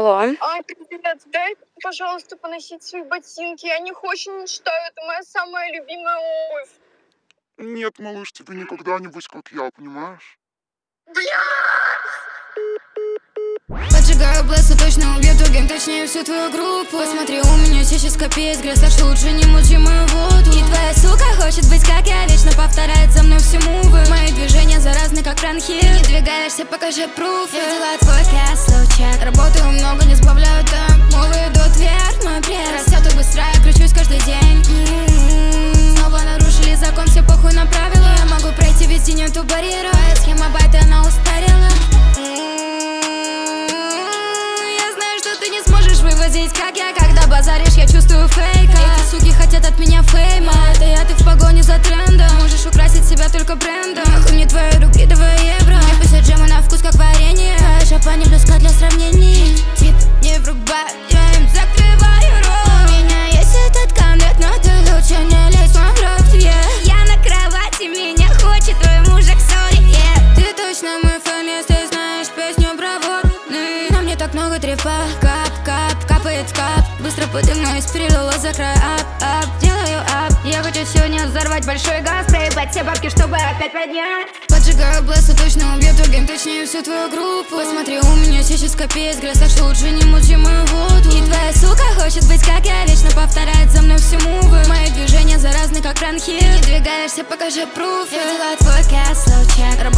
Алло. Привет, дай, пожалуйста, поносить свои ботинки. Я них очень мечтаю, это моя самая любимая обувь. Нет, малыш, тебе никогда не быть как я, понимаешь? Поджигаю блэсса, точно убью ген, точнее всю твою группу. Посмотри, у меня сейчас капец грязь, так что лучше не мути мою воду. И твоя сука хочет быть как я, вечно повторяет за мной все мувы. Мои движения заразны, как Франхи. Не двигаешься, покажи пруфы. Я взяла твой castle check. Работаю много, не сбавляю темп. Мовы идут вверх, мой пресс растет и быстро, я кручусь каждый день. Снова нарушили закон, все похуй на правила. Я могу пройти весь день, эту барьеру. Твоя схема байта, она устарела. Ты не сможешь вывозить, как я, когда базаришь, я чувствую фейк. Эти суки хотят от меня фейма, это я, ты в погоне за трендом. Можешь украсить себя только брендом. Нахуй мне твои рубли, давай евро. Мне пусть джема на вкус, как варенье. Твоя шапа не близка для сравнений. Тип не врубай, я им закрываю рот. У меня есть этот конверт, но ты лучше не лезь в мой рот, Я на кровати, меня хочет твой мужик, сори, Ты точно мой фэн, если знаешь песню про водный. На мне так много трепа. Капает кап, быстро поднимаюсь, перелила за край, ап, делаю ап. Я хочу сегодня взорвать большой газ, проебать все бабки, чтобы опять поднять. Поджигаю блэсса, точно убью ген, точнее всю твою группу. Посмотри, у меня сейчас капец грязь, так что лучше не мути мою воду. И твоя сука хочет быть как я, вечно повторяет за мной все мувы. Мои движения заразны, как Франхи. Не двигаешься, покажи пруфы. Я взяла твой castle check.